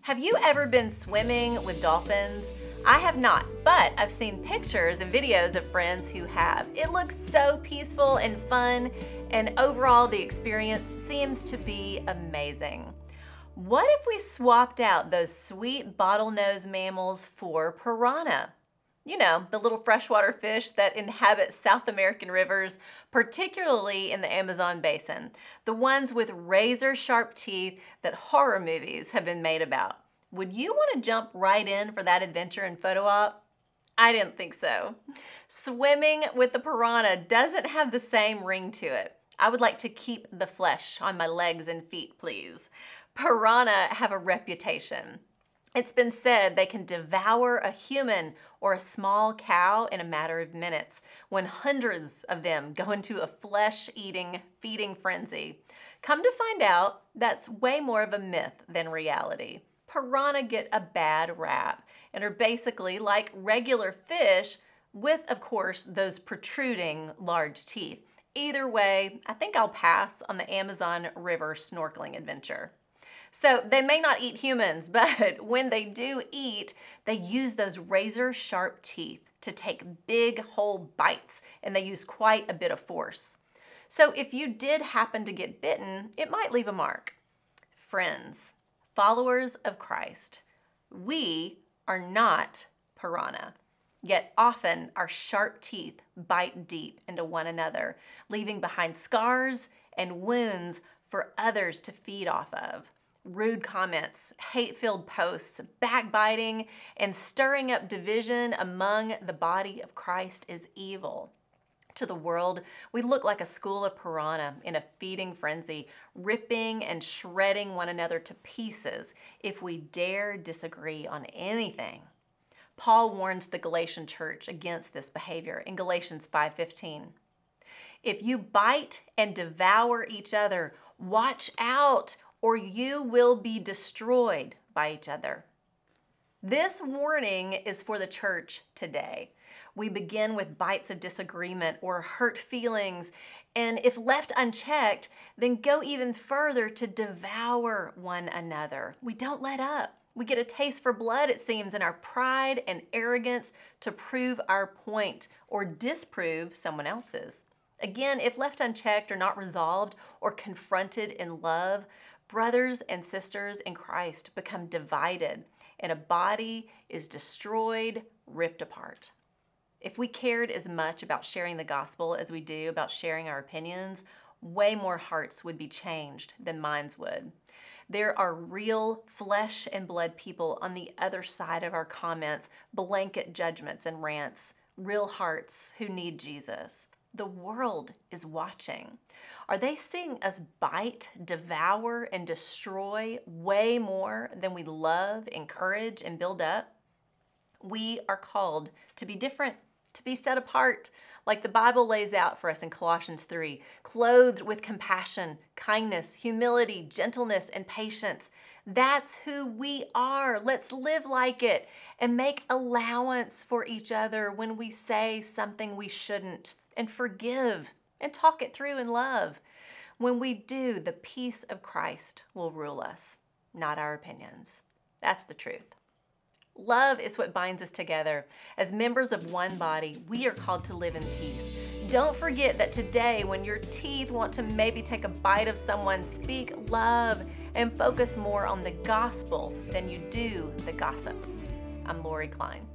Have you ever been swimming with dolphins? I have not, but I've seen pictures and videos of friends who have. It looks so peaceful and fun, and overall the experience seems to be amazing. What if we swapped out those sweet bottlenose mammals for piranha? You know, the little freshwater fish that inhabit South American rivers, particularly in the Amazon basin. The ones with razor-sharp teeth that horror movies have been made about. Would you want to jump right in for that adventure and photo op? I didn't think so. Swimming with the piranha doesn't have the same ring to it. I would like to keep the flesh on my legs and feet, please. Piranha have a reputation. It's been said they can devour a human or a small cow in a matter of minutes when hundreds of them go into a flesh-eating, feeding frenzy. Come to find out, that's way more of a myth than reality. Piranha get a bad rap and are basically like regular fish with, of course, those protruding large teeth. Either way, I think I'll pass on the Amazon River snorkeling adventure. So they may not eat humans, but when they do eat, they use those razor-sharp teeth to take big whole bites, and they use quite a bit of force. So if you did happen to get bitten, it might leave a mark. Friends, followers of Christ, we are not piranha. Yet often our sharp teeth bite deep into one another, leaving behind scars and wounds for others to feed off of. Rude comments, hate-filled posts, backbiting, and stirring up division among the body of Christ is evil. To the world, we look like a school of piranha in a feeding frenzy, ripping and shredding one another to pieces if we dare disagree on anything. Paul warns the Galatian church against this behavior in Galatians 5:15. If you bite and devour each other, watch out, or you will be destroyed by each other. This warning is for the church today. We begin with bites of disagreement or hurt feelings, and if left unchecked, then go even further to devour one another. We don't let up. We get a taste for blood, it seems, in our pride and arrogance to prove our point or disprove someone else's. Again, if left unchecked or not resolved or confronted in love, brothers and sisters in Christ become divided, and a body is destroyed, ripped apart. If we cared as much about sharing the gospel as we do about sharing our opinions, way more hearts would be changed than minds would. There are real flesh and blood people on the other side of our comments, blanket judgments and rants, real hearts who need Jesus. The world is watching. Are they seeing us bite, devour, and destroy way more than we love, encourage, and build up? We are called to be different, to be set apart, like the Bible lays out for us in Colossians 3, clothed with compassion, kindness, humility, gentleness, and patience. That's who we are. Let's live like it and make allowance for each other when we say something we shouldn't, and forgive and talk it through in love. When we do, the peace of Christ will rule us, not our opinions. That's the truth. Love is what binds us together. As members of one body, we are called to live in peace. Don't forget that today, when your teeth want to maybe take a bite of someone, speak love and focus more on the gospel than you do the gossip. I'm Lori Klein.